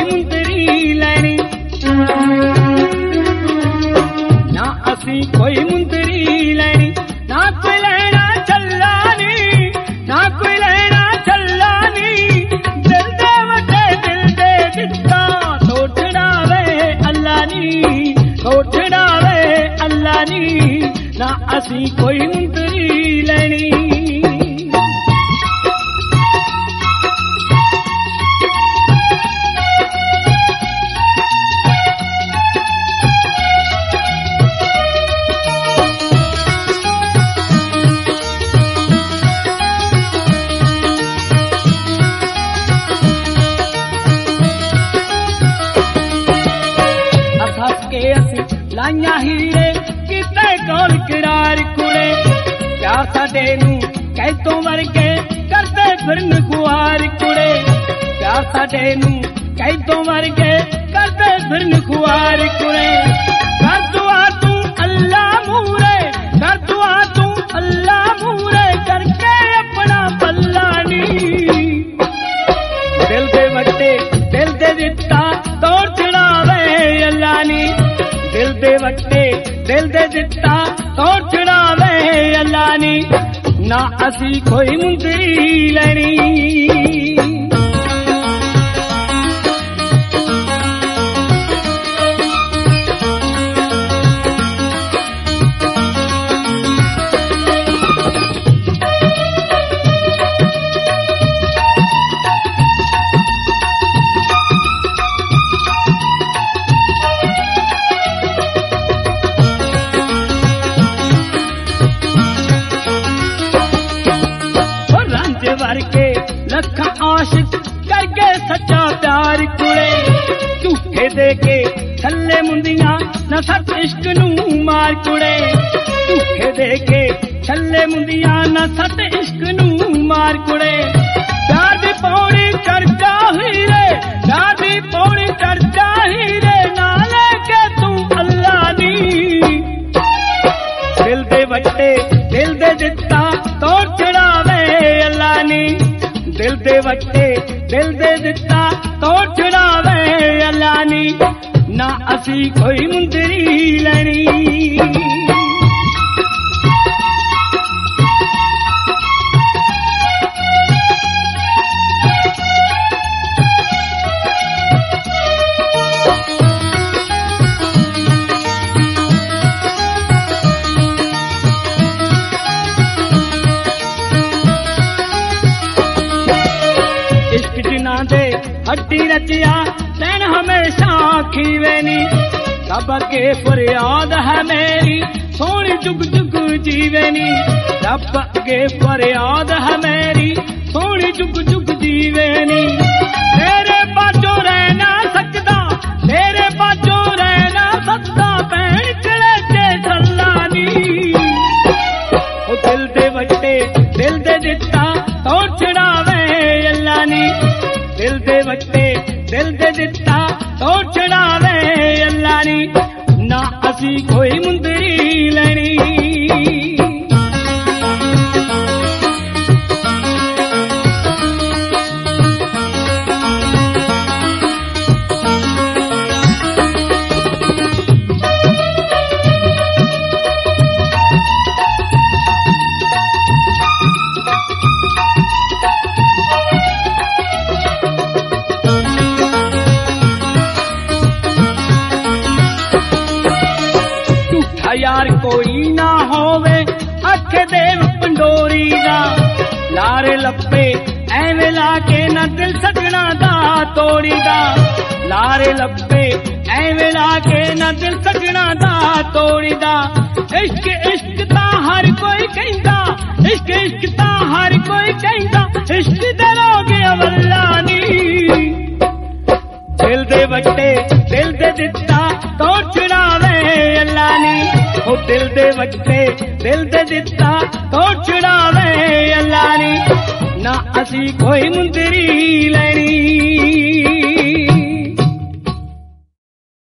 मुंदरी लैनी, ना असी कोई मुंदरी लैनी, ना कोई लेना चला नी, ना कोई लेना चला नी। दिल दे वटे दिल दे दिता सोचना वे अल्लाह नी, सोचना वे अल्लाह नी, ना असी कोई मुंदरी लैनी। लाइया हीरे किते कोल किरार कुड़े, प्यार साडे नू कैतों वर्गे करदे फिरन खुआर कुड़े, प्यार साडे नू कैतों वर्गे करदे फिरन खुआर कुड़े। कर दुआ तू अल्लाह मूरे, कर दुआ तू अल्लाह मूरे, करके अपना पल्ला नी। दिल दे वट्टे दिल दे दिता तोड़ चढ़ावे अल्लाह नी, दिल दे वट्टे दिल दे दिता तोड़ चढ़ावे अल्लाह नी, ना असी कोई मुंदरी लैनी। के लखा आशिक करके सच्चा प्यार कुड़े, झूठे दे के थल्ले मुंदियां न सच इश्क नू मार कुड़े, झूठे दे के थल्ले मुंदियां न सच इश्क नू मार कुड़े। प्यार दी पौड़ी चढ़दा हीरे, प्यार दी पौड़ी चढ़दा हीरे, ना लेके तू अल्लाह नी। दिल दे वट्टे दिल दे दिता तोड़ चढ़ावे अल्लाह नी, दिल दे वट्टे दिल दे दिता तोड़ चढ़ावे अल्लाह नी, ना असी कोई मुंदरी लैनी। हड्डी रचिया तैन हमेशा खीवेनी, रब के फरियाद है मेरी सोनी जुग जुग जीवेनी, रब के फरियाद है मेरी सोनी जुग जुग जीवेनी। तेरे बाजो रह ना सकदा, तेरे बाजो रह ना सकदा, भैन चले ते सल्लानी। ओ दिल दे वट्टे दिल दे दिता तोड़ चढ़ावे अल्लाह नी, दिल दे वट्टे दिल दे दिता तोड़ चढ़ावे अल्लाह नी, ना असी कोई मुंदरी लैनी। यार कोई ना होवे अख देव पंडोरी दा, लारे लप्पे एवें लाके ना दिल सजना दा तोड़ी दा, लारे लप्पे एवें लाके ना दिल सजना दा तोड़ी दा। इश्क इश्क ता हर कोई कहंदा, इश्क इश्क ता हर कोई कहंदा, इश्क दे लोग अवल्ला नी। दिल दे वट्टे दिल दे दिता तोड़ चढ़ावे अल्लाह नी, ओ दिल दे वट्टे दिल दे दिता तोड़ चढ़ावे अल्लाह नी, ना असी कोई मुंदरी